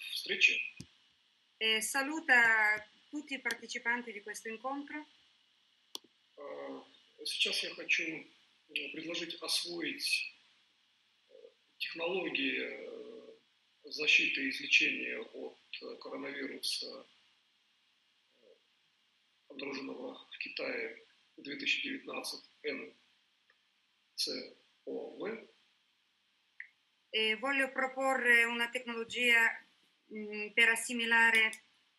встречи. Saluta tutti i partecipanti di questo incontro. Сейчас я хочу предложить освоить технологии защиты и излечения от коронавируса, обнаруженного в Китае в 2019 НЦОВ. Voglio proporre una tecnologia per assimilare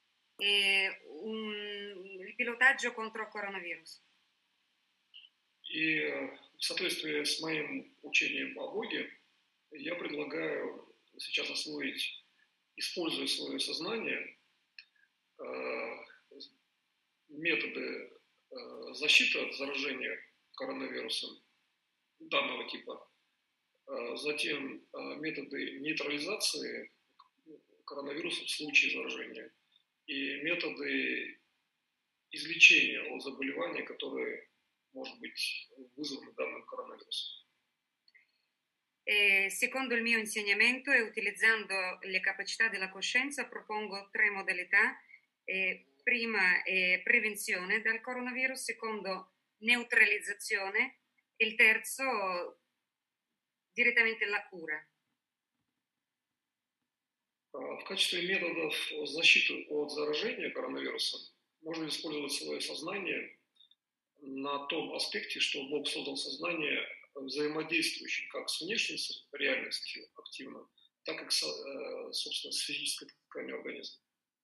il pilotaggio contro il coronavirus. И в соответствии с моим учением о Боге, я предлагаю сейчас освоить, используя свое сознание, методы защиты от заражения коронавирусом данного типа, затем методы нейтрализации коронавируса в случае заражения и методы излечения от заболевания, которое может быть вызвано данным коронавирусом. Secondo il mio insegnamento e utilizzando le capacità della coscienza propongo 3 modalità. Prima prevenzione dal coronavirus, secondo neutralizzazione e il terzo direttamente la cura. В качестве методов защиты от заражения коронавирусом можно использовать свое сознание на том аспекте, что Бог создал сознание взаимодействующим как с внешней реальностью активно, так и, собственно, с физической тканью организма.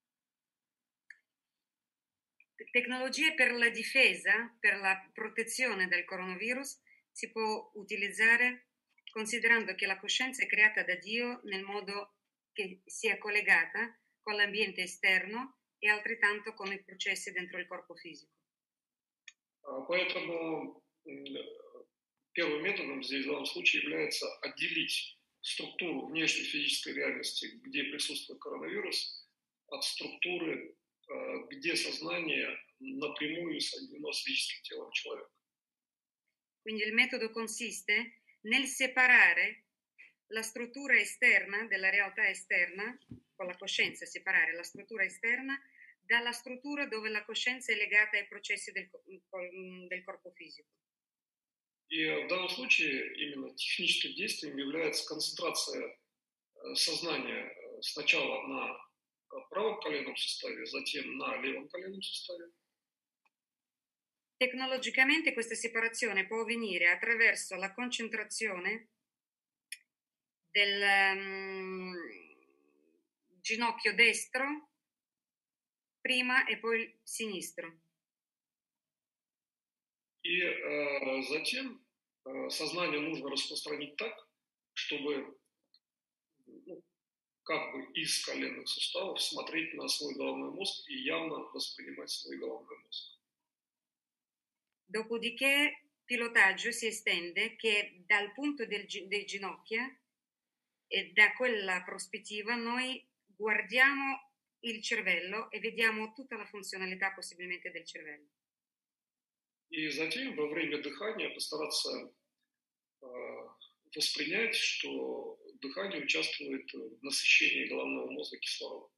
Tecnologie per la difesa, per la protezione del coronavirus si può utilizzare considerando che la coscienza è creata da Dio nel modo che sia collegata con l'ambiente esterno e altrettanto con i processi dentro il corpo fisico. Поэтому первым методом здесь в данном случае является отделить структуру внешней физической реальности, где присутствует коронавирус, от структуры, где сознание напрямую соединено с физическим телом человека. Quindi il metodo consiste nel separare la struttura esterna della realtà esterna, con la coscienza separare la struttura esterna dalla struttura dove la coscienza è legata ai processi del corpo fisico. И в данном случае именно техническим действием является концентрация сознания сначала на правом коленном суставе, затем на левом коленном суставе. Tecnologicamente questa separazione può avvenire attraverso la concentrazione del ginocchio destro prima e poi sinistro. И затем сознание нужно распространить так, чтобы как бы из коленных суставов смотреть на свой головной мозг и явно воспринимать свой головной мозг. Dopodiché pilotaggio si estende che dal punto dei ginocchia e da quella prospettiva noi guardiamo il cervello e vediamo tutta la funzionalità possibilmente del cervello. И затем во время дыхания постараться воспринять, что дыхание участвует в насыщении головного мозга кислородом.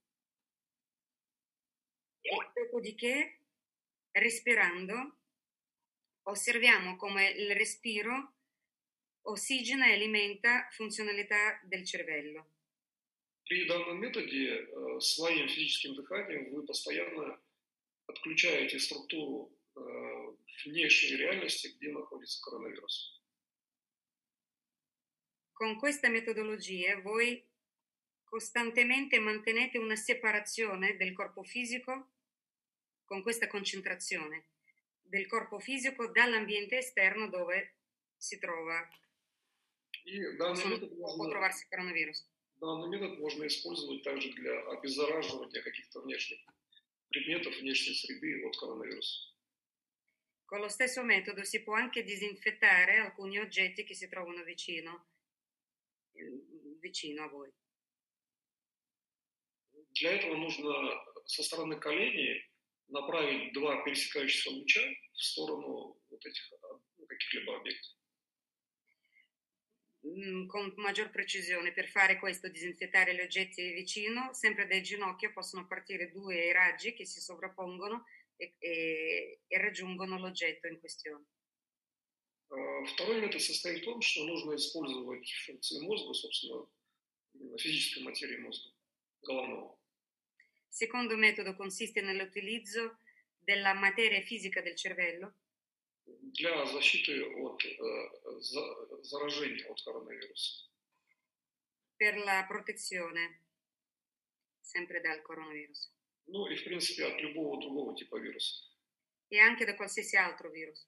Dopodiché, respirando, osserviamo come il respiro ossigena e alimenta funzionalità del cervello. При данном методе своим физическим дыханием вы постоянно отключаете структуру внешней реальности, где находится коронавирус. Con questa metodologia voi costantemente mantenete una separazione del corpo fisico, con questa concentrazione del corpo fisico dall'ambiente esterno dove si trova, può trovarsi il coronavirus. Данный метод можно использовать также для обеззараживания каких-то внешних предметов, внешней среды от коронавируса. Con lo stesso metodo si può anche disinfettare alcuni oggetti che si trovano vicino a voi. Для этого нужно со стороны коленей направить 2 пересекающихся луча в сторону вот этих каких-либо объектов. con maggior precisione. Per fare questo, disinfettare gli oggetti vicino, sempre dal ginocchio possono partire due raggi che si sovrappongono e raggiungono l'oggetto in questione. Второй метод состоит в том, что нужно использовать функции мозга, собственно, физической материи мозга, головного. Il secondo metodo consiste nell'utilizzo della materia fisica del cervello для защиты от заражения от коронавируса. per la protezione sempre dal coronavirus Ну и, в принципе, от любого другого типа вируса. e anche da qualsiasi altro virus.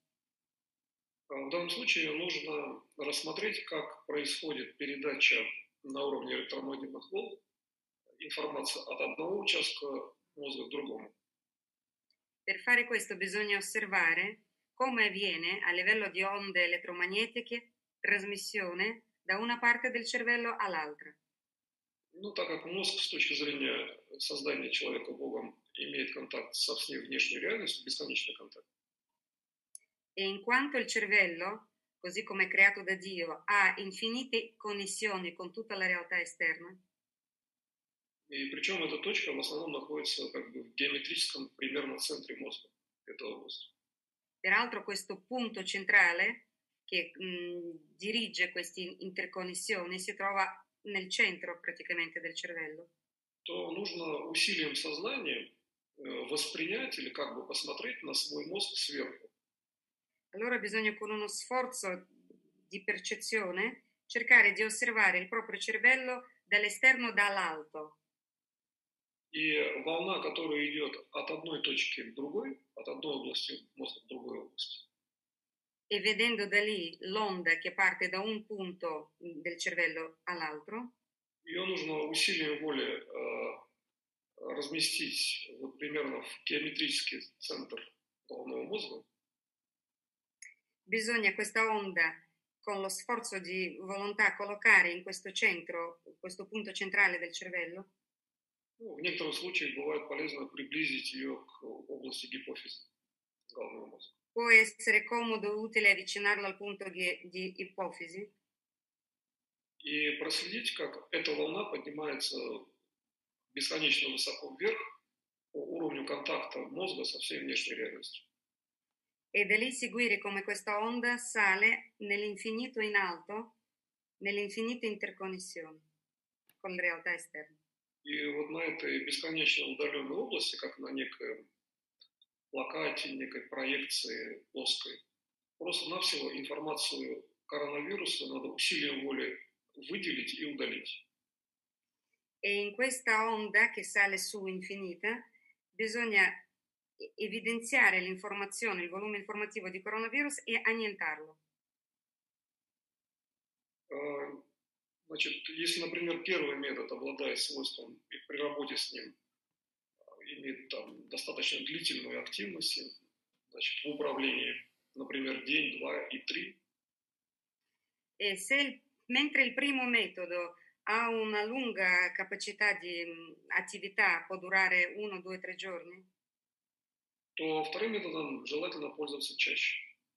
В данном случае нужно рассмотреть, как происходит передача на уровне электромагнитных волн информации от одного участка мозга к другому. Per fare questo bisogna osservare come avviene a livello di onde elettromagnetiche trasmissione da una parte del cervello all'altra. Ну, так как мозг с точки зрения создания человека Богом имеет контакт со всей внешней реальностью, бесконечный контакт. E in quanto il cervello, così come creato da Dio, ha infinite connessioni con tutta la realtà esterna, И причем эта точка в основном находится как бы в геометрическом примерно центре мозга, этой области. peraltro questo punto centrale che dirige queste interconnessioni si trova nel centro praticamente del cervello. То нужно усилием сознания воспринять или как бы посмотреть на свой мозг сверху. Allora bisogna con uno sforzo di percezione cercare di osservare il proprio cervello dall'esterno dall'alto. И волна, которая идет от одной точки к другой, от одной области мозга к другой области, E vedendo da lì l'onda che parte da un punto del cervello all'altro, ее нужно усилием воли разместить вот примерно в геометрический центр головного мозга. bisogna questa onda con lo sforzo di volontà collocare in questo centro, questo punto centrale del cervello. Ну, в некоторых случаях бывает полезно приблизить ее к области гипофиза головного мозга. Può essere comodo e utile avvicinarlo al punto di ipofisi И проследить, как эта волна поднимается бесконечно высоко вверх по уровню контакта мозга со всей внешней реальностью. e da lì seguire come questa onda sale nell'infinito in alto, nelle infinite interconnessioni con la realtà esterna. И вот на этой бесконечно удаленной области, как на некой плакате, некой проекции плоской, просто-навсего информацию коронавируса надо усилием воли выделить и удалить. E in questa onda che sale su infinita bisogna evidenziare l'informazione, il volume informativo di coronavirus e annientarlo. Значит, если, например, первый метод обладает свойством и при работе с ним имеет там достаточно длительную активность, значит, в управлении, например, день, два и три. E mentre il primo metodo ha una lunga capacità di attività, può durare 1, 2, 3 giorni, то вторым методом желательно пользоваться чаще.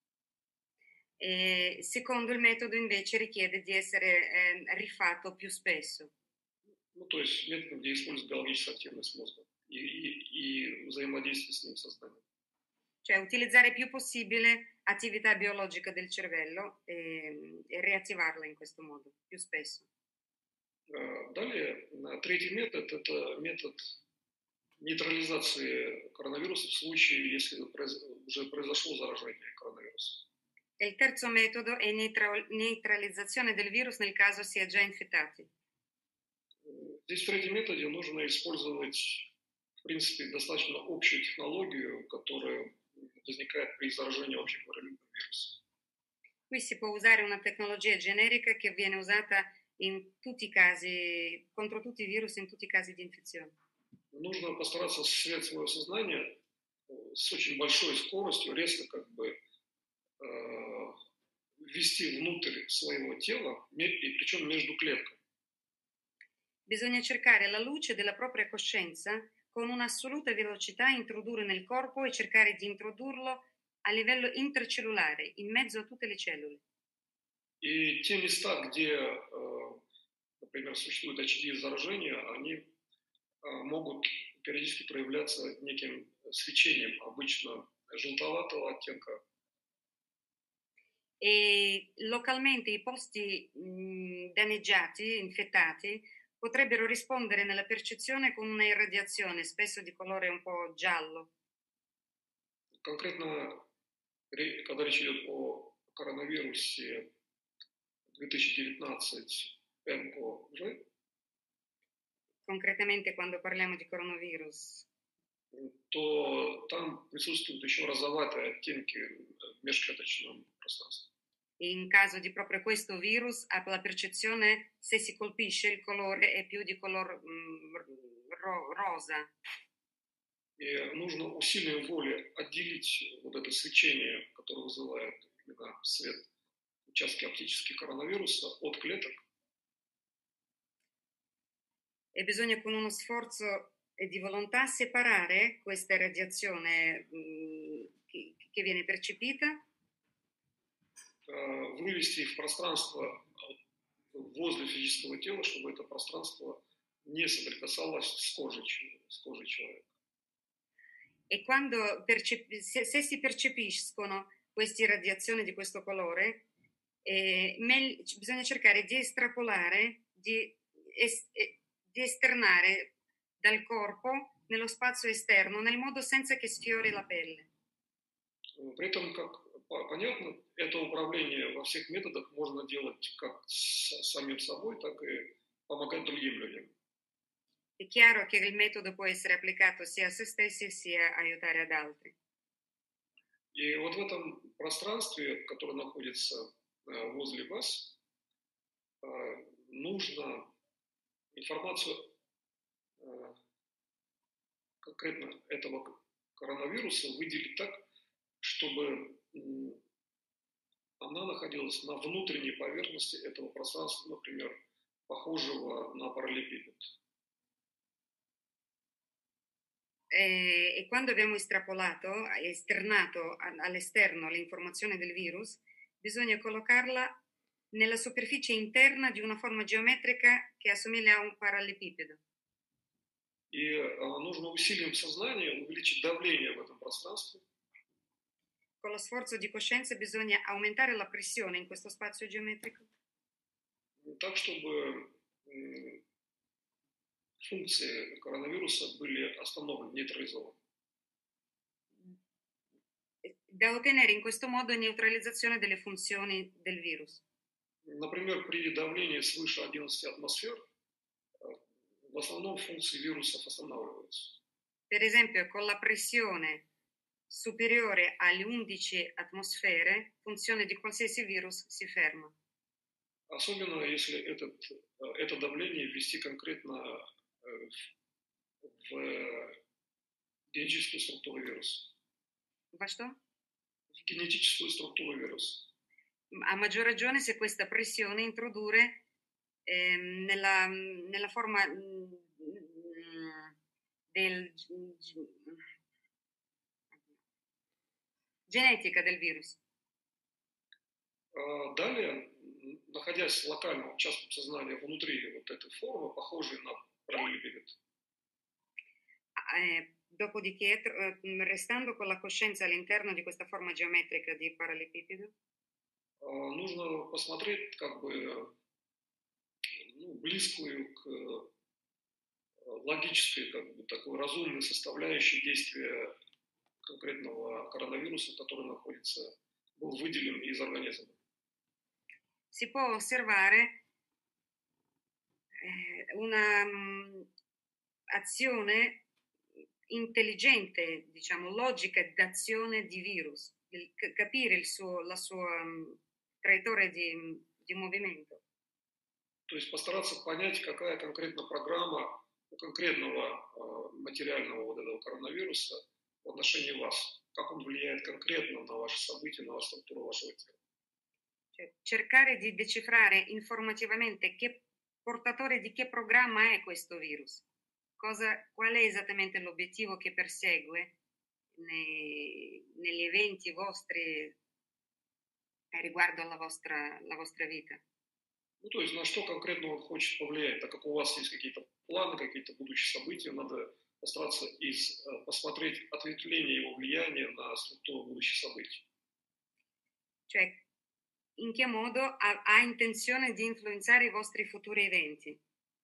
E secondo il metodo invece richiede di essere rifatto più spesso. Ну, то есть методом, где используется биологическая активность мозга и взаимодействие с ним сознанием. Cioè utilizzare più possibile attività biologica del cervello e riattivarla in questo modo, più spesso. Далее, третий метод – это метод нейтрализации коронавируса в случае, если уже произошло заражение коронавирусом. E il terzo metodo è neutralizzazione del virus nel caso sia già infettati. Здесь в третьем методе нужно использовать, в принципе, достаточно общую технологию, которая возникает при заражении общим вирусом. Qui si può usare una tecnologia generica che viene usata in tutti i casi, contro tutti i virus, in tutti i casi di infezione. Нужно постараться осуществлять свое сознание с очень большой скоростью, резко как бы ввести внутрь своего тела, и причем между клетками. Bisogna cercare la luce della propria coscienza con un'assoluta velocità, introdurre nel corpo e cercare di introdurlo a livello intercellulare, in mezzo a tutte le cellule. И те места, где, например, существуют очаги заражения, они могут периодически проявляться неким свечением, обычно желтоватого оттенка. E localmente i posti danneggiati, infettati, potrebbero rispondere nella percezione con una irradiazione, spesso di colore un po' giallo. Конкретно, когда речь идет о коронавирусе 2019 НКВ, Concretamente quando parliamo di coronavirus, то там присутствуют еще розоватые оттенки в межклеточном пространстве. in caso di proprio questo virus, la percezione, se si colpisce, il colore è più di color rosa. И нужно усилием воли отделить вот это свечение, которое вызывает именно свет, участки оптических коронавируса от клеток. E bisogna con uno sforzo di volontà separare questa radiazione che viene percepita, вывести их в пространство возле физического тела, чтобы это пространство не соприкасалось с кожей человека. E quando se si percepiscono queste radiazioni di questo colore, bisogna cercare di estrapolare, di esternare dal corpo nello spazio esterno, nel modo senza che sfiori la pelle. При этом, как понятно, это управление во всех методах можно делать как с самим собой, так и помогать другим людям. È chiaro che il metodo può essere applicato sia a se stessi sia aiutare ad altri. И вот в этом пространстве, которое находится возле вас, нужно информацию конкретно этого коронавируса выделить так, чтобы она находилась на внутренней поверхности этого пространства, например, похожего на параллелепипед. E quando abbiamo esternato all'esterno l'informazione del virus, bisogna collocarla nella superficie interna di una forma geometrica che assomiglia a un parallelepipedo. И нужно усилием сознания увеличить давление в этом пространстве. Con lo sforzo di coscienza bisogna aumentare la pressione in questo spazio geometrico. Так, чтобы функции коронавируса были остановлены, нейтрализованы. Da ottenere in questo modo neutralizzazione delle funzioni del virus. Например, при давлении свыше 11 атмосфер в основном функции вирусов останавливаются. Per esempio, con la pressione superiore alle 11 atmosfere, funzione di qualsiasi virus si ferma. Особенно если это давление ввести конкретно в генетическую структуру вируса. Во что? В генетическую структуру вируса. A maggior ragione se questa pressione introdurre nella forma genetica del virus. Далее, находясь в локальном участке сознания внутри вот этой формы, похожей на параллелепипед, Dopodiché, restando con la coscienza all'interno di questa forma geometrica di parallelepipedo, нужно посмотреть как бы близкую к логической, как бы такой разумной составляющей действия конкретного коронавируса, который был выделен из организма. Si può osservare una azione intelligente, diciamo, logica d'azione di virus, capire la sua traiettoria di movimento. То есть постараться понять, какая конкретно программа у конкретного материального вот этого коронавируса в отношении вас, как он влияет конкретно на ваши события, на структуру вашего тела. Cioè, cercare di decifrare informativamente che portatore di che programma è questo virus, qual è esattamente l'obiettivo che persegue negli eventi vostri riguardo la vostra vita. Ну, то есть на что конкретно он хочет повлиять, так как у вас есть какие-то планы, какие-то будущие события, надо постараться посмотреть ответвление его влияния на структуру будущих событий. Cioè, in che modo ha intenzione di influenzare i vostri futuri eventi.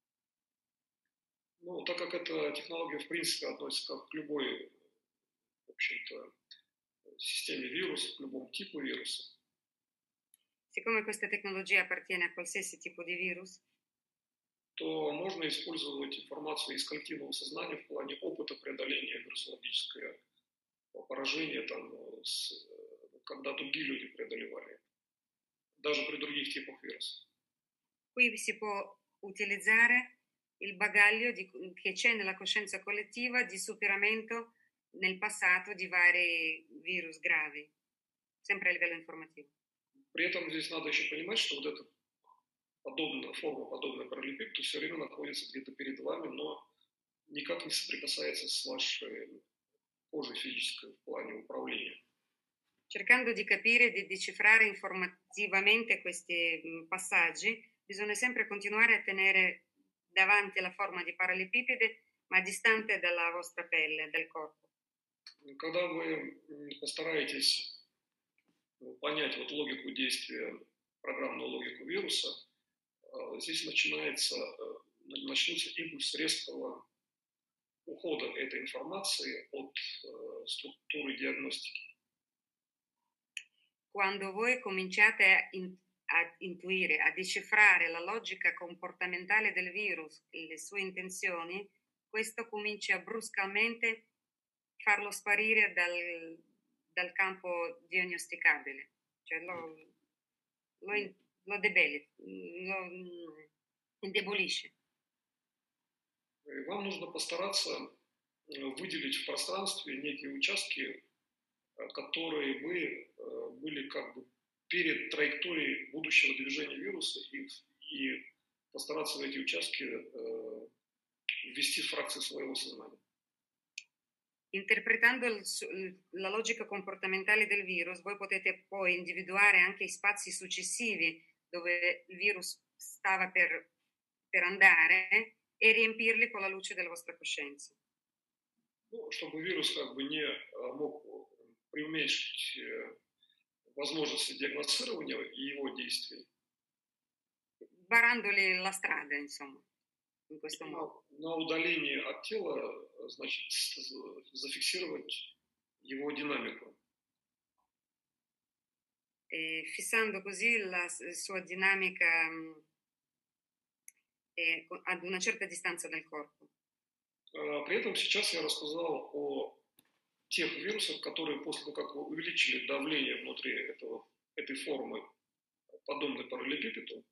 Ну, так как эта технология, в принципе, относится к любой, в общем-то, системе вирусов, к любому типу вируса, Siccome questa tecnologia appartiene a qualsiasi tipo di virus, то можно использовать информацию из коллективного сознания в плане опыта преодоления вирусологического поражения, там, когда другие люди преодолевали, даже при других типах вирусов. qui si può utilizzare il bagaglio che c'è nella coscienza collettiva di superamento nel passato di vari virus gravi, sempre a livello informativo. При этом здесь надо еще понимать, что вот эта форма, подобная параллелепипеду, все время находится где-то перед вами, но никак не соприкасается с вашей кожей физической в плане управления. Cercando di capire e di decifrare informativamente questi passaggi, bisogna sempre continuare a tenere davanti la forma di parallelepipede, ma distante dalla vostra pelle, dal corpo. Когда вы постараетесь понять вот логику действия, программную логику вируса, здесь начнутся импульс резкого ухода этой информации от структуры диагностики. Quando voi cominciate a intuire, a decifrare la logica comportamentale del virus, le sue intenzioni, questo comincia bruscamente farlo sparire dal campo diagnosticabile, cioè lo debelli, lo indebolisce. Вам нужно постараться выделить в пространстве некие участки, которые были как бы перед траекторией будущего движения вируса, и постараться в эти участки ввести фракции своего сознания. Interpretando la logica comportamentale del virus, voi potete poi individuare anche i spazi successivi dove il virus stava per andare e riempirli con la luce della vostra coscienza. Ну, чтобы вирус как бы не мог преуменьшить возможности диагностирования и его действий. Barandoli la strada, insomma, in questo modo. На удалении от тела, значит, зафиксировать его динамику. E fissando così la sua dinamica ad una certa distanza dal corpo. При этом сейчас я рассказал о тех вирусах, которые после того, как вы увеличили давление внутри этой формы, подобной параллелепипеду.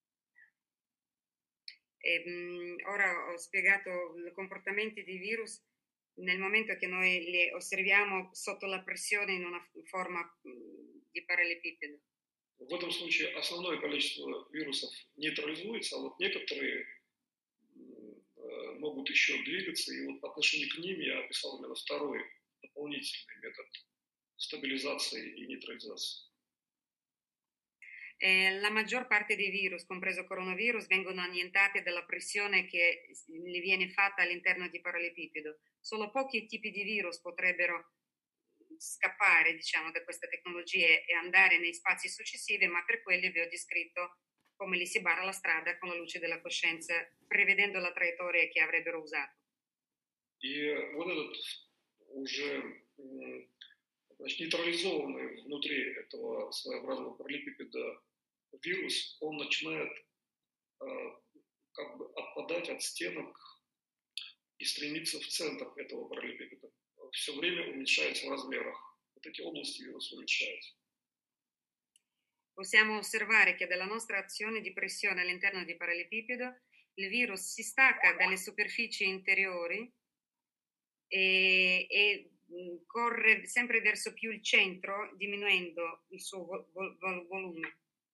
Ora ho spiegato i comportamenti di virus nel momento che noi li osserviamo sotto la pressione in una forma di parallelepipedo. В этом случае основное количество вирусов нейтрализуется, а вот некоторые могут еще двигаться, и вот по отношению к ним я описал именно второй дополнительный метод стабилизации и нейтрализации. La maggior parte dei virus, compreso coronavirus, vengono annientati dalla pressione che gli viene fatta all'interno di parallelepipedo. Solo pochi tipi di virus potrebbero scappare, diciamo, da queste tecnologie e andare nei spazi successivi, ma per quelli vi ho descritto come li si barra la strada con la luce della coscienza, prevedendo la traiettoria che avrebbero usato. И вот этот уже нейтрализованный внутри этого своеобразного параллелепипеда вирус, он начинает как бы отпадать от стенок и стремиться в центр этого параллелепипеда. Все время уменьшается в размерах. Вот эти области вируса уменьшаются. Possiamo osservare che dalla nostra azione di pressione all'interno di parallelepipedo il virus si stacca dalle superfici interiori e corre sempre verso più il centro, diminuendo il suo volume.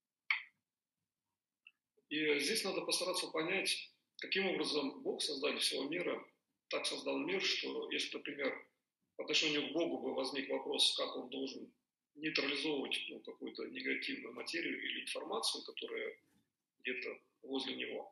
И здесь надо постараться понять, каким образом Бог, создатель всего мира, так создал мир, что если, например, по отношению к Богу бы возник вопрос, как он должен нейтрализовывать какую-то негативную материю или информацию, которая где-то возле него.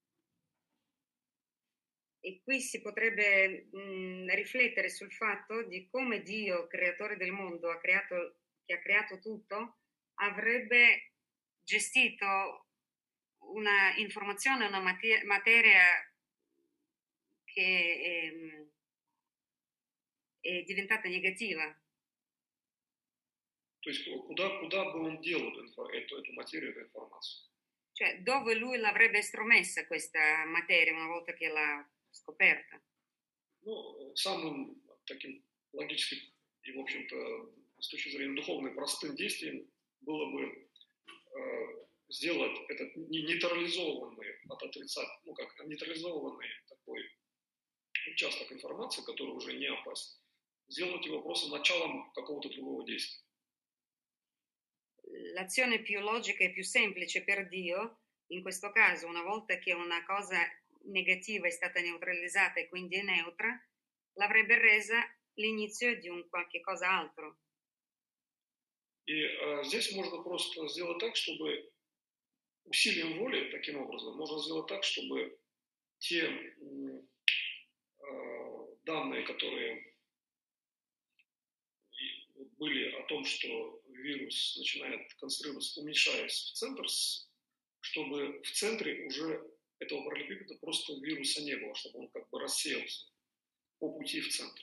E qui si potrebbe riflettere sul fatto di come Dio, creatore del mondo, che ha creato tutto, avrebbe gestito una informazione, una materia che è diventata negativa. То есть куда бы он делал эту материю, эту информацию? Cioè, dove lui l'avrebbe estromessa questa materia una volta che l'ha scoperta? Ну, самым таким логическим и, в общем-то, с точки зрения духовной, простым действием было бы сделать этот нейтрализованный от отрицательного, ну, как нейтрализованный такой участок информации, который уже не опасен, сделать его просто началом какого-то другого действия. L'azione più logica e più semplice per Dio, in questo caso, una volta che una cosa negativa è stata neutralizzata e quindi è neutra, l'avrebbe resa l'inizio di un qualche cosa altro. И здесь можно просто сделать так, чтобы усилием воли, таким образом, можно сделать так, чтобы те данные, которые были о том, что вирус начинает концентрироваться, уменьшаясь в центр, чтобы в центре уже этого параллелепипеда просто вируса не было, чтобы он как бы рассеялся по пути в центр.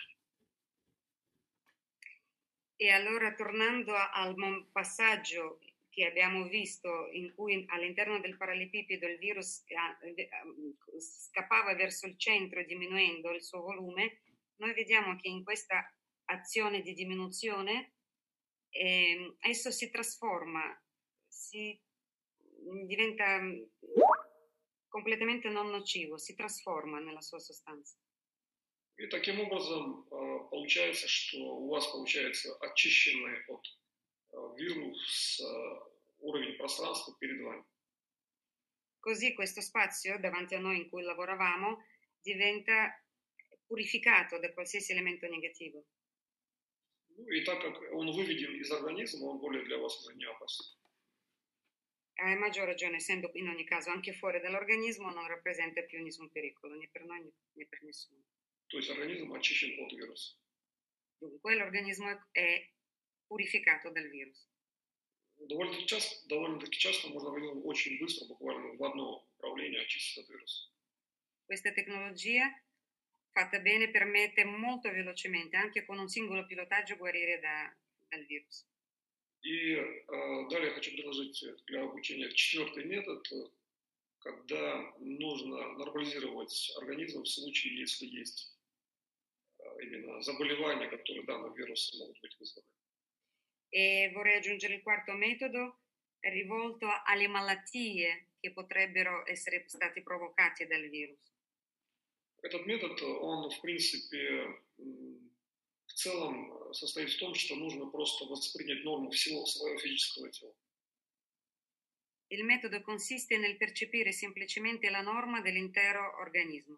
E allora, tornando al passaggio che abbiamo visto in cui all'interno del parallelepipedo il virus scappava verso il centro diminuendo il suo volume, noi vediamo che in questa azione di diminuzione esso si trasforma, diventa completamente non nocivo, si trasforma nella sua sostanza. И таким образом получается, что у вас получается очищенный от вируса уровень пространства перед вами. Così questo spazio davanti a noi in cui lavoravamo diventa purificato da qualsiasi elemento negativo. Ну, и так как он vыведен из организма, он более для вас уже не опасен. Hai maggior ragione, essendo in ogni caso anche fuori dall'organismo non rappresenta più nessun pericolo, né per noi né per nessuno. То есть организм очищен от вируса. Dunque l'organismo è purificato dal virus. Довольно-таки часто можно очень быстро, буквально в одно управление очистить от вируса. Questa tecnologia fatta bene permette molto velocemente, anche con un singolo pilotaggio, guarire dal virus. И далее я хочу предложить для обучения четвертый метод, когда нужно нормализировать организм в случае, если есть именно заболевания, которые данным вирусом могут быть вызваны. E vorrei aggiungere il quarto metodo rivolto alle malattie che potrebbero essere stati provocati dal virus. Этот метод, он в принципе в целом состоит в том, что нужно просто воспринять норму всего своего физического тела. Il metodo consiste nel percepire semplicemente la norma dell'intero organismo.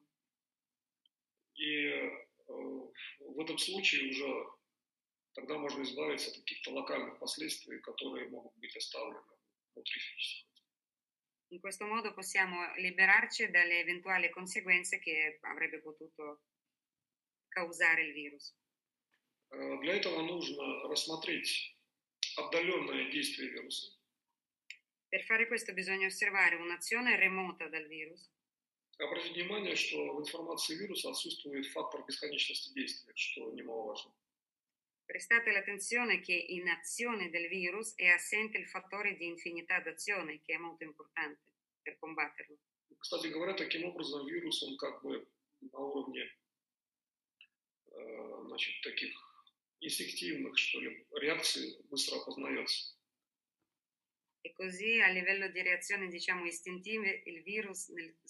И в этом случае уже тогда можно избавиться от каких-то локальных последствий, которые могут быть оставлены внутри физического тела. In questo modo possiamo liberarci dalle eventuali conseguenze che avrebbe potuto causare il virus. Для этого нужно рассмотреть отдаленное действие вируса. Per fare questo bisogna osservare un'azione remota dal virus. Обратить внимание, что в информации вируса отсутствует фактор бесконечности действия, что немаловажно. Prestate l'attenzione che in azione del virus è assente il fattore di infinità d'azione, che è molto importante per combatterlo. Кстати говоря, таким образом вирус, он как бы на уровне значит, таких инстинктивных, что ли, реакций быстро опознается. E così a livello di reazione, diciamo, istintive, il virus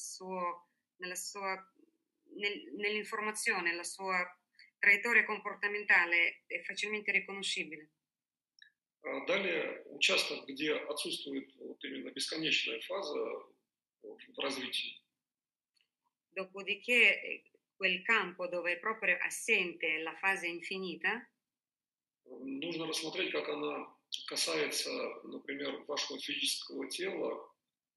nell'informazione, la sua traiettoria comportamentale è facilmente riconoscibile. Далее участок, где отсутствует вот именно бесконечная фаза в развитии. Dopodiché quel campo dove è proprio assente la fase infinita. нужно рассмотреть, как она касается, например, вашего физического тела,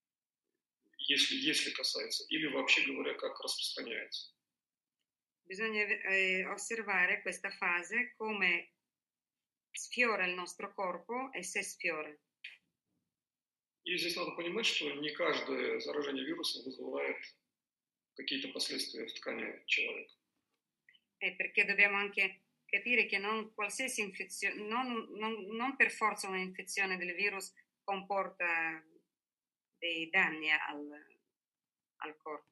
если касается, или вообще говоря, как распространяется. Bisogna osservare questa fase come sfiora il nostro corpo e se sfiora. И здесь надо понимать, что не каждое заражение вирусом вызывает какие-то последствия в ткани человека. Perché dobbiamo anche capire che non qualsiasi infezione, non per forza un'infezione del virus comporta dei danni al corpo.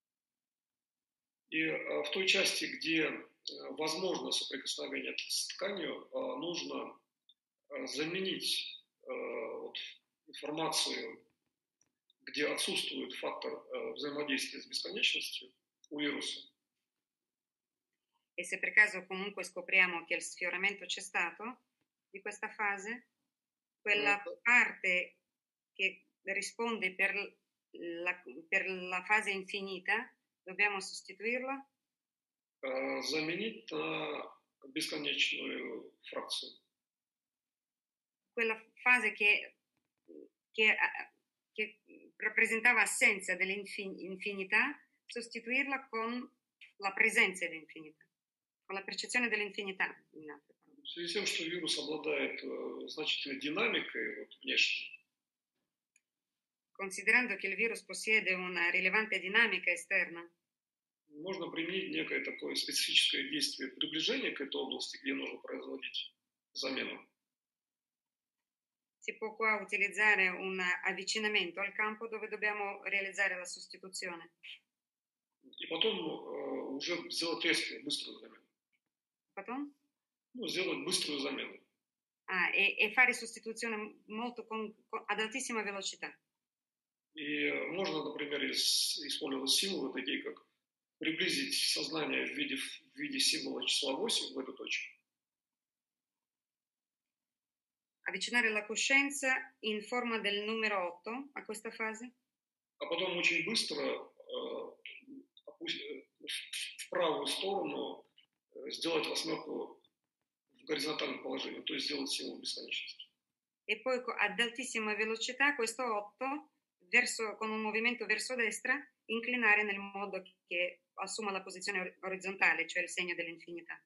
И в той части, где возможно соприкосновение с тканью, нужно заменить информацию, где отсутствует фактор взаимодействия с бесконечностью у вируса. E se per caso comunque scopriamo che il sfioramento c'è stato di questa fase, quella parte che risponde per la fase infinita, dobbiamo sostituirla? Заменить на бесконечную фракцию. Quella fase che rappresentava assenza dell'infinità, sostituirla con la presenza dell'infinità, con la percezione dell'infinità, in altre parole. В связи с тем, что вирус обладает значительной динамикой внешней, considerando che il virus possiede una rilevante dinamica esterna, можно применить некое такое специфическое действие приближения к этой области, где нужно производить замену. Si può qua utilizzare un avvicinamento al campo dove dobbiamo realizzare la sostituzione. И потом уже сделать резкую, быструю замену. Потом? Сделать быструю замену. E fare sostituzione molto ad altissima velocità. И можно, например, использовать символы, такие как приблизить сознание в виде символа числа 8 в эту точку. Avvicinare la coscienza in forma del numero 8 a questa fase. А потом очень быстро в правую сторону сделать восьмерку в горизонтальном положении, то есть сделать символ бесконечности. E poi ad altissima velocità questo 8 con un movimento verso destra, inclinare nel modo che assuma la posizione orizzontale, cioè il segno dell'infinità.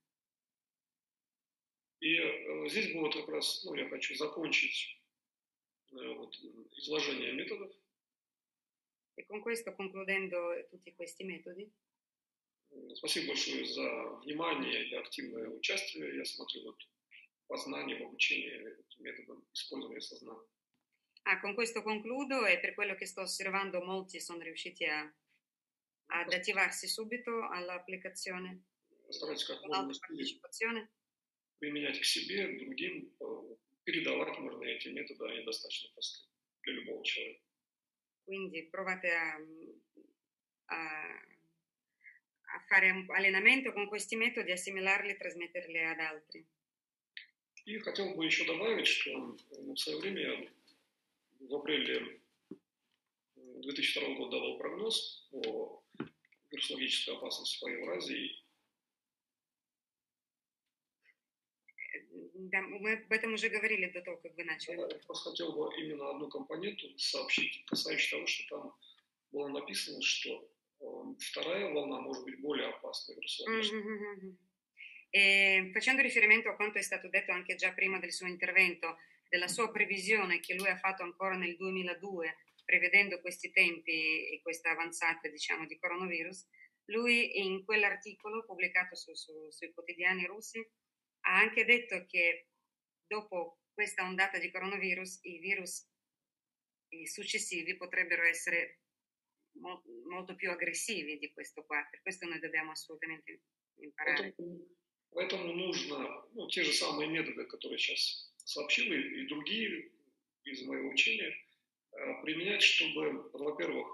И здесь будет как раз, я хочу закончить изложение методов. E con questo, concludendo tutti questi metodi. Спасибо большое за внимание и активное участие. Я смотрю в познание, в обучение этим методом использования сознания. Con questo concludo e per quello che sto osservando molti sono riusciti ad attivarsi subito all'applicazione, all'autopartecipazione. Применять к себе, другим, передавать можно эти методы, они достаточно просты для любого человека. Quindi provate a fare un allenamento con questi metodi, assimilarli e trasmetterli ad altri. И хотел бы еще добавить, что в свое время в апреле 2002 года давал прогноз о вирусологической опасности по Евразии. Да, мы об этом уже говорили до того, как вы начали. Я просто хотел бы именно одну компоненту сообщить, касающуюся того, что там было написано, что вторая волна может быть более опасной вирусологической. Facendo riferimento a quanto è stato detto anche già prima del suo intervento, della sua previsione che lui ha fatto ancora nel 2002, prevedendo questi tempi e questa avanzata, diciamo, di coronavirus, lui in quell'articolo pubblicato sui quotidiani russi ha anche detto che dopo questa ondata di coronavirus i virus successivi potrebbero essere molto più aggressivi di questo qua, per questo noi dobbiamo assolutamente imparare. Поэтому нужно, те же самые методы, которые сейчас сообщил, и другие из моего учения, применять, чтобы, во-первых,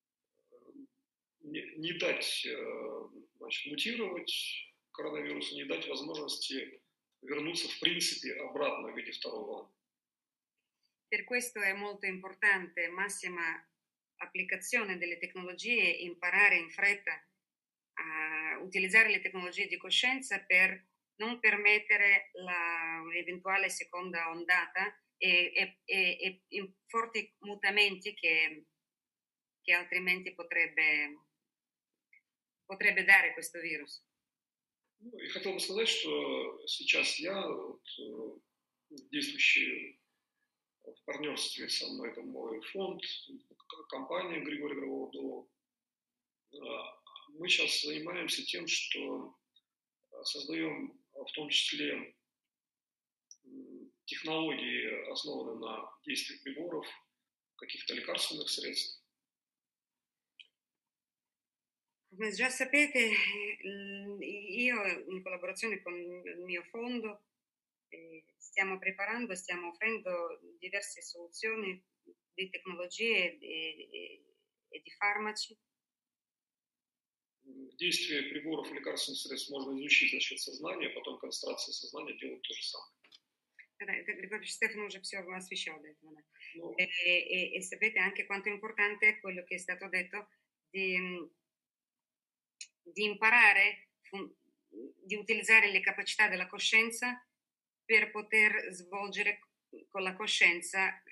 не дать мутировать коронавирусу, не дать возможности вернуться в принципе обратно в виде второй волны. Per questo è molto importante, massima applicazione delle tecnologie, imparare in fretta a utilizzare le tecnologie di coscienza per non permettere l'eventuale seconda ondata e in forti mutamenti che altrimenti potrebbe dare questo virus. Ну, и хотел бы сказать, что сейчас я, вот, действующий в партнерстве со мной, это мой фонд, компания Григория Грабового, мы сейчас занимаемся тем, что создаем в том числе технологии, основанные на действии приборов, каких-то лекарственных средств. Come già sapete, io in collaborazione con il mio fondo stiamo preparando, stiamo offrendo diverse soluzioni di tecnologie e di farmaci. Действие приборов и лекарственных средств можно изучить за счет сознания, потом концентрация сознания делает то же самое. Stefano уже все освещал до этого. Да. Ну, E sapete anche quanto è importante quello che è stato detto di imparare, di utilizzare le capacità della coscienza per poter svolgere con la coscienza,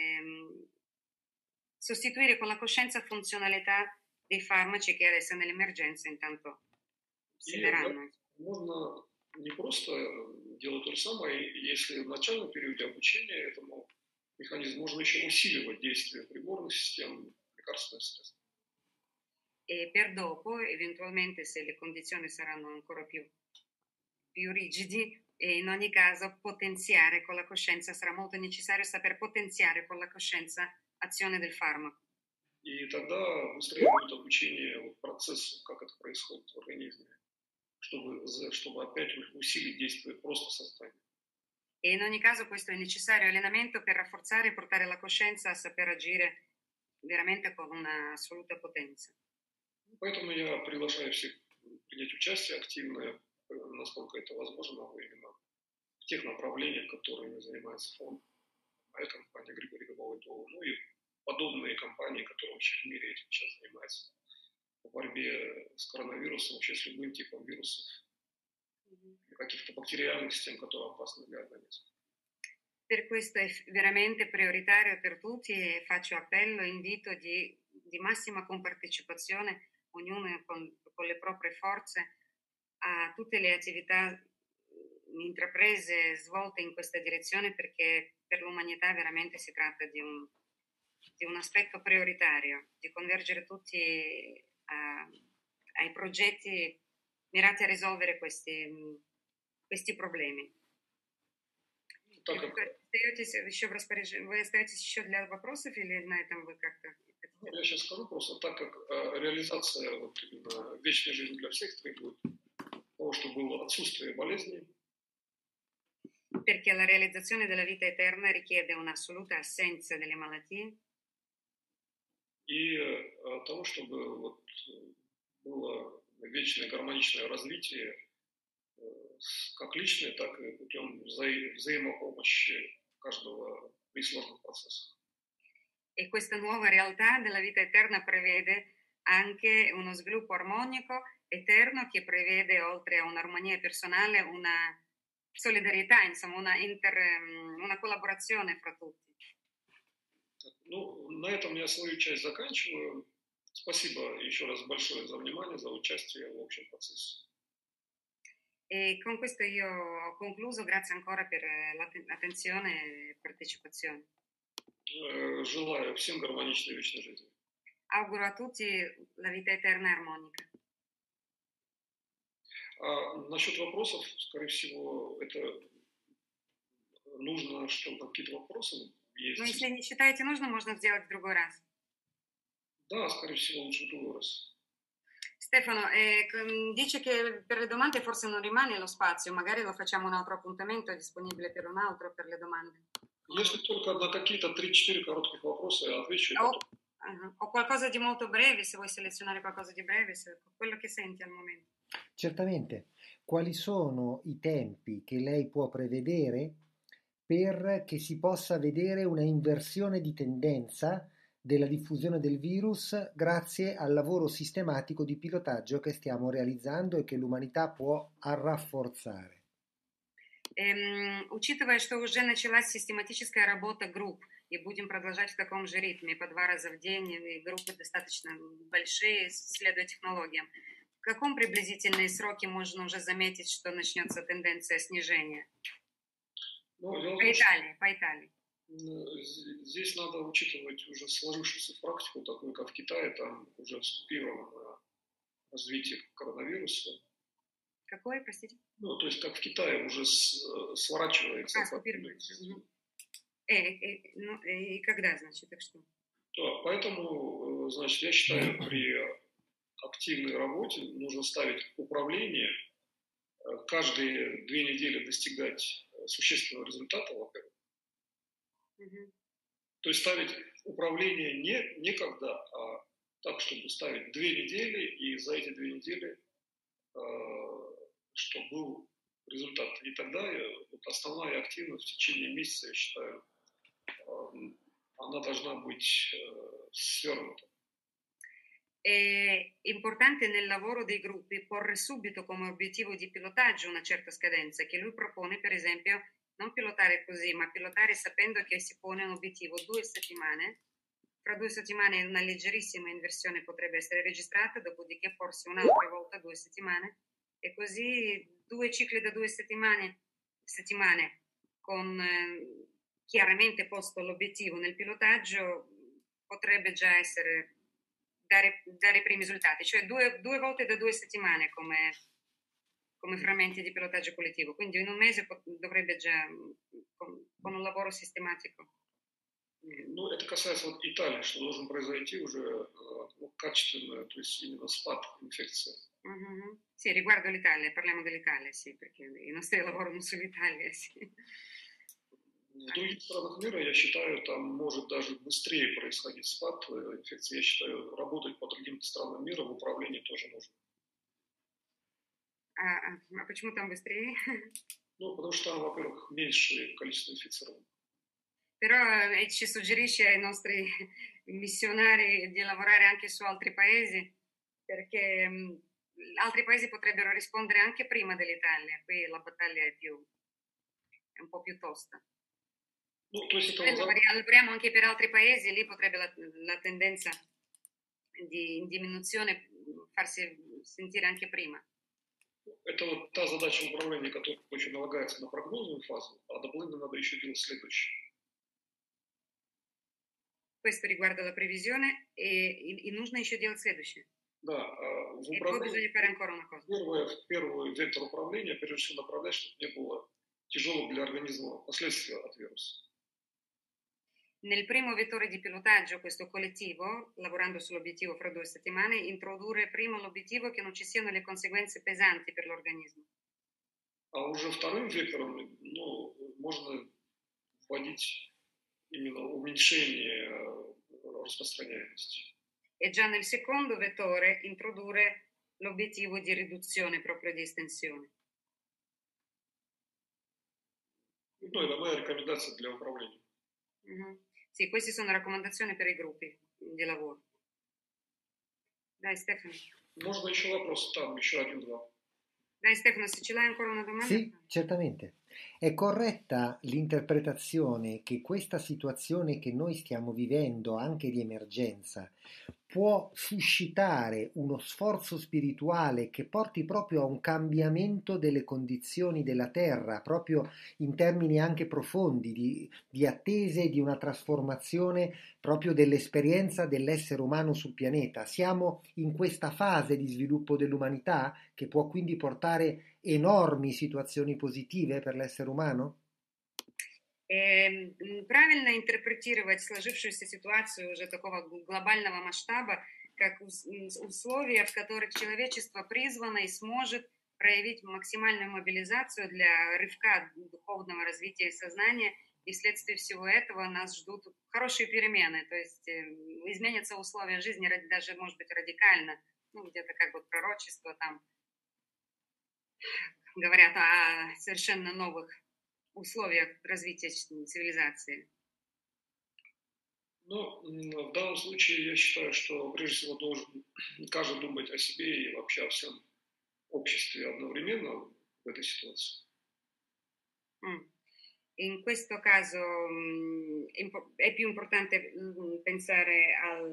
sostituire con la coscienza funzionalità dei farmaci che adesso nell'emergenza intanto si daranno. Можно не просто делать то же самое, если в начальном периоде обучения этому механизму можно еще усиливать действие приборных систем, лекарственных средств. E per dopo, eventualmente, se le condizioni saranno ancora più rigidi, e in ogni caso potenziare con la coscienza, sarà molto necessario saper potenziare con la coscienza azione del farmaco. И тогда быстрее будет обучение процессу, как это происходит в организме, чтобы опять усилить действие просто сознания. E in ogni caso questo è necessario allenamento per rafforzare e portare la coscienza a saper agire veramente con una assoluta potenza. Поэтому я приглашаю всех принять участие активное, насколько это возможно, именно в тех направлениях, которыми занимается фонд, моя компания Григорий Грабовый, ну и подобные компании, которые вообще в мире этим сейчас занимаются, в борьбе с коронавирусом, вообще с любым типом вирусов, каких-то бактериальных систем, которые опасны для организма. Per questo è veramente prioritario per tutti e faccio appello, invito di massima compartecipazione, ognuno con le proprie forze, a tutte le attività intraprese, svolte in questa direzione, perché per l'umanità veramente si tratta di un aspetto prioritario, di convergere tutti ai progetti mirati a risolvere questi problemi. Вы остаетесь еще для вопросов или на этом вы как-то... Я сейчас скажу просто, так как реализация вот именно вечной жизни для всех требует того, чтобы было отсутствие болезней. Perché la realizzazione della vita eterna richiede un'assoluta assenza delle malattie. И того, чтобы вот было вечное гармоничное развитие как личное, так и путем взаимопомощи каждого при сложных процессах. E questa nuova realtà della vita eterna prevede anche uno sviluppo armonico eterno che prevede, oltre a un'armonia personale, una solidarietà, insomma, una collaborazione fra tutti. Ну, на этом я свою часть заканчиваю. Спасибо еще раз большое за внимание, за участие в общем процессе. E con questo io ho concluso, grazie ancora per l'attenzione e partecipazione. Желаю всем гармоничной вечной жизни. Auguro a tutti la vita eterna e armonica. Насчет вопросов, скорее всего, это нужно, что какие-то вопросы есть. Но если не считаете нужно, можно сделать в другой раз. Да, скорее всего, лучше в другой раз. Stefano, dice che per le domande forse non rimane lo spazio, magari lo facciamo un altro appuntamento, è disponibile per un altro per le domande. Если только на какие-то 3-4 коротких вопроса я отвечу. O qualcosa di molto breve, se vuoi selezionare qualcosa di breve, quello che senti al momento. Certamente. Quali sono i tempi che lei può prevedere per che si possa vedere una inversione di tendenza della diffusione del virus grazie al lavoro sistematico di pilotaggio che stiamo realizzando e che l'umanità può rafforzare? Учитывая, что уже началась систематическая работа групп, и будем продолжать в таком же ритме, по 2 раза в день, и группы достаточно большие, следуя технологиям, в каком приблизительные сроки можно уже заметить, что начнется тенденция снижения? Но дело в По том, что Италии, по Италии. здесь надо учитывать уже сложившуюся практику, такую как в Китае, там уже вступило развитие коронавируса. Какой, простите? Ну, то есть как в Китае уже сворачивается. Ну, и когда, значит, так что? Да, поэтому, значит, я считаю, при активной работе нужно ставить управление, каждые 2 недели достигать существенного результата, во-первых. То есть ставить управление не когда, а так, чтобы ставить 2 недели, и за эти 2 недели, чтобы был результат. И тогда вот основная активность в tечение месяца, я считаю, она должна быть свернута. È importante nel lavoro dei gruppi porre subito come obiettivo di pilotaggio una certa scadenza, che lui propone, per esempio, non pilotare così, ma pilotare sapendo che si pone un obiettivo 2 settimane. Fra 2 settimane una leggerissima inversione potrebbe essere registrata, dopodiché porsi un'altra volta 2 settimane, e così 2 cicli da 2 settimane con chiaramente posto l'obiettivo nel pilotaggio potrebbe già essere dare i primi risultati, cioè 2 volte da 2 settimane come frammenti di pilotaggio collettivo, quindi in un mese dovrebbe già con un lavoro sistematico. Ну, это касается вот Италии, что должен произойти уже качественный, то есть именно спад инфекции. Sì, riguardo l'Italia, parliamo dell'Italia, sì, perché i nostri lavorano sull'Italia, sì. В других странах мира, я считаю, там может даже быстрее происходить спад инфекции. Я считаю, работать по другим странам мира в управлении тоже нужно. А почему там быстрее? Ну, потому что там, во-первых, меньшее количество инфицированных. Però ci suggerisce ai nostri missionari di lavorare anche su altri paesi, perché altri paesi potrebbero rispondere anche prima dell'Italia, qui la battaglia è un po' più tosta. Ну, то есть lavoriamo anche per altri paesi, lì potrebbe la tendenza di diminuzione farsi sentire anche prima. Это вот та задача управления, которая очень налагается на прогнозную фазу, а дополнительно надо еще делать следующее. Questo riguarda la previsione e нужно еще делать следующее. Да, в управлении первый вектор управления, прежде всего, направлять, чтобы не было тяжелых для организма последствий от вируса. Nel primo vettore di pilotaggio, questo collettivo, lavorando sull'obiettivo fra 2 settimane, introdurre prima l'obiettivo che non ci siano le conseguenze pesanti per l'organismo. А уже вторым вектором, можно вводить именно уменьшение распространяемости. E già nel secondo vettore introdurre l'obiettivo di riduzione proprio di estensione. Ну, это моя рекомендация для управления. Sì, queste sono raccomandazioni per i gruppi di lavoro. Dai Stefano. Можно еще вопрос? Там еще 1-2. Dai Stefano, se ce l'hai ancora una domanda? Sì, certamente. È corretta l'interpretazione che questa situazione che noi stiamo vivendo, anche di emergenza, può suscitare uno sforzo spirituale che porti proprio a un cambiamento delle condizioni della Terra, proprio in termini anche profondi, di attese di una trasformazione proprio dell'esperienza dell'essere umano sul pianeta. Siamo in questa fase di sviluppo dell'umanità che può quindi portare enormi situazioni positive per l'essere умano? Правильно интерпретировать сложившуюся ситуацию уже такого глобального масштаба, как условия, в которых человечество призвано и сможет проявить максимальную мобилизацию для рывка духовного развития сознания, и вследствие всего этого нас ждут хорошие перемены, то есть изменятся условия жизни даже, может быть, радикально, где-то как бы пророчество там говорят о совершенно новых условиях развития цивилизации. Ну, в данном случае я считаю, что прежде всего должен каждый думать о себе и вообще о всем обществе одновременно в этой ситуации. Mm. In questo caso è più importante pensare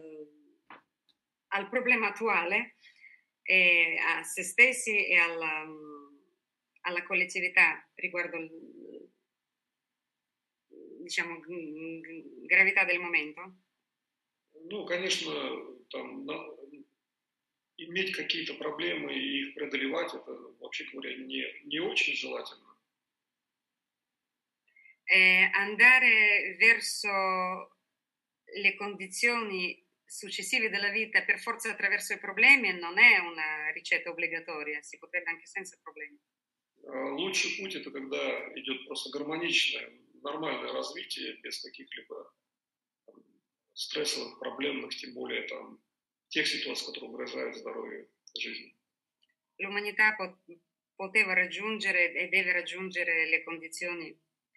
al problema attuale, a se stessi e alla collettività riguardo diciamo, gravità del momento. Ну, конечно, там, иметь какие-то проблемы и их преодолевать, это, вообще говоря, не очень желательно. Andare verso le condizioni successive della vita per forza attraverso i problemi non è una ricetta obbligatoria, si potrebbe anche senza problemi. Лучший путь это когда идет просто гармоничное, нормальное развитие без каких-либо стрессовых, проблемных, тем более там тех ситуаций, которые угрожают здоровью жизни. L'umanità poteva raggiungere e deve raggiungere le condizioni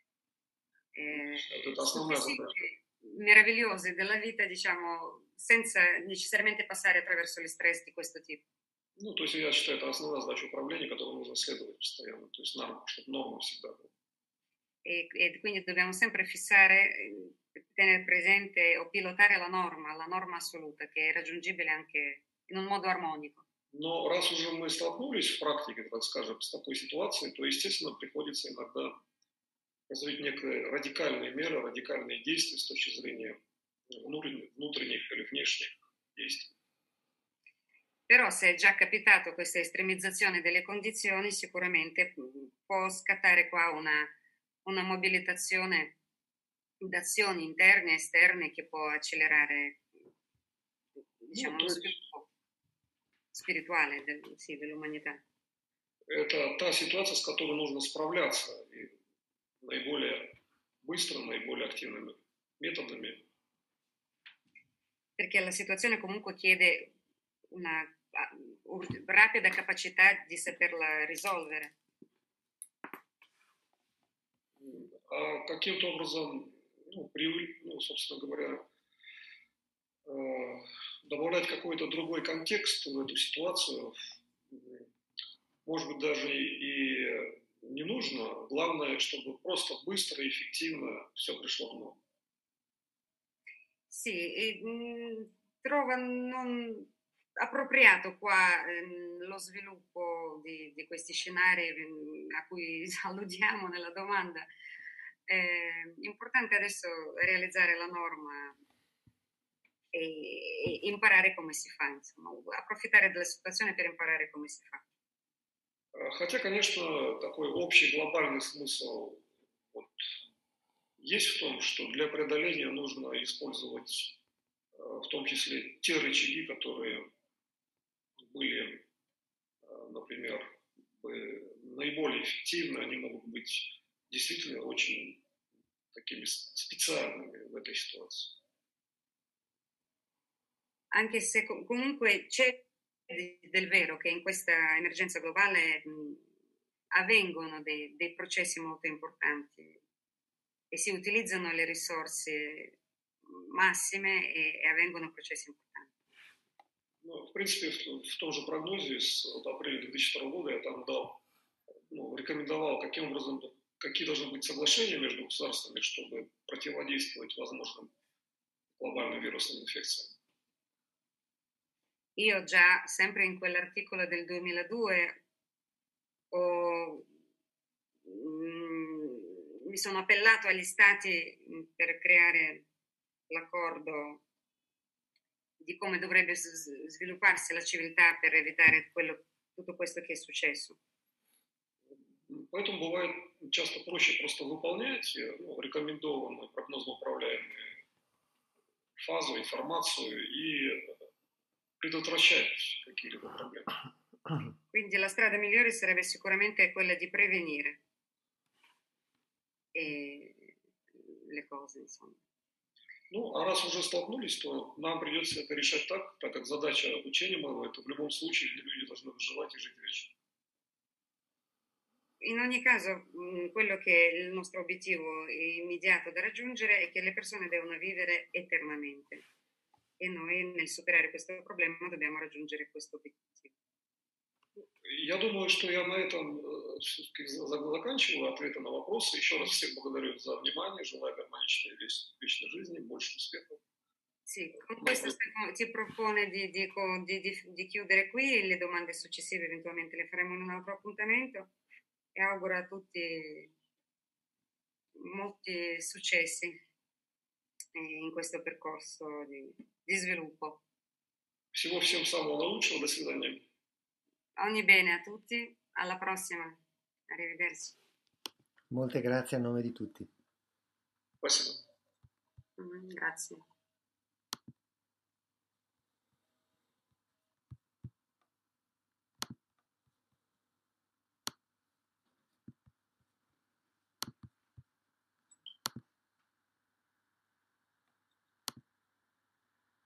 meravigliose della vita, diciamo, senza necessariamente passare attraverso gli stress di questo tipo. Ну, то есть я считаю, это основная задача управления, которую нужно следовать постоянно, то есть чтобы норма всегда была. E quindi dobbiamo sempre fissare, tenere presente o pilotare la norma assoluta, che è raggiungibile anche in un modo armonico. Но раз уже мы столкнулись в практике, так скажем, с такой ситуацией, то, естественно, приходится иногда развить некие радикальные меры, радикальные действия с точки зрения внутренних или внешних действий. Però se è già capitato questa estremizzazione delle condizioni, sicuramente può scattare qua una mobilitazione d'azioni interne e esterne che può accelerare, diciamo, lo sviluppo spirituale dell'umanità. Это та ситуация, с которой нужно справляться и наиболее быстро, наиболее активными методами. Perché la situazione comunque chiede una rapida capacità di saperla risolvere. А каким-то образом, собственно говоря, добавлять какой-то другой контекст в эту ситуацию, может быть, даже и не нужно. Главное, чтобы просто быстро и эффективно все пришло в норму. Sì, trovo non appropriato qua lo sviluppo di questi scenari a cui alludiamo nella domanda. Importante adesso realizzare la norma e imparare come si fa, insomma, approfittare della situazione per imparare come si fa. Хотя, конечно, такой общий глобальный смысл есть в том, что для преодоления нужно использовать в том числе те рычаги, которые были, например, наиболее эффективны, они могут быть действительно очень такими специальными в этой ситуации. Anche se comunque c'è del vero che in questa emergenza globale avvengono dei processi molto importanti e si utilizzano le risorse massime e avvengono processi importanti. Ну, в принципе, в том же прогнозе с апреля 2002 года я там рекомендовал, какие должны быть соглашения между государствами, чтобы противодействовать возможным глобальным вирусным инфекциям. Io già, sempre in quell'articolo del 2002, mi sono appellato agli stati per creare l'accordo di come dovrebbe svilupparsi la civiltà per evitare tutto questo che è successo. Поэтому бывает часто проще просто выполнять рекомендованную прогнозно управляемую фазу, информацию и предотвращать какие-либо проблемы. Quindi la strada migliore sarebbe sicuramente quella di prevenire le cose, insomma. Ну, а раз уже столкнулись, то нам придется это решать так как задача обучения моего, это в любом случае люди должны выживать и жить вечно. In ogni caso, quello che è il nostro obiettivo immediato da raggiungere è che le persone devono vivere eternamente e noi nel superare questo problema dobbiamo raggiungere questo obiettivo. Я думаю, что я на этом все-таки заканчиваю ответы на вопросы. Еще раз всех благодарю за внимание, желаю гармоничной вечной жизни, больше успехов. Sì, con questo Stefano ti propone di chiudere qui e le domande successive eventualmente le faremo in un altro appuntamento e auguro a tutti molti successi in questo percorso di sviluppo. Всего всем самого наилучшего, до свидания. Ogni bene a tutti, alla prossima, arrivederci. Molte grazie a nome di tutti. Спасибо. Grazie.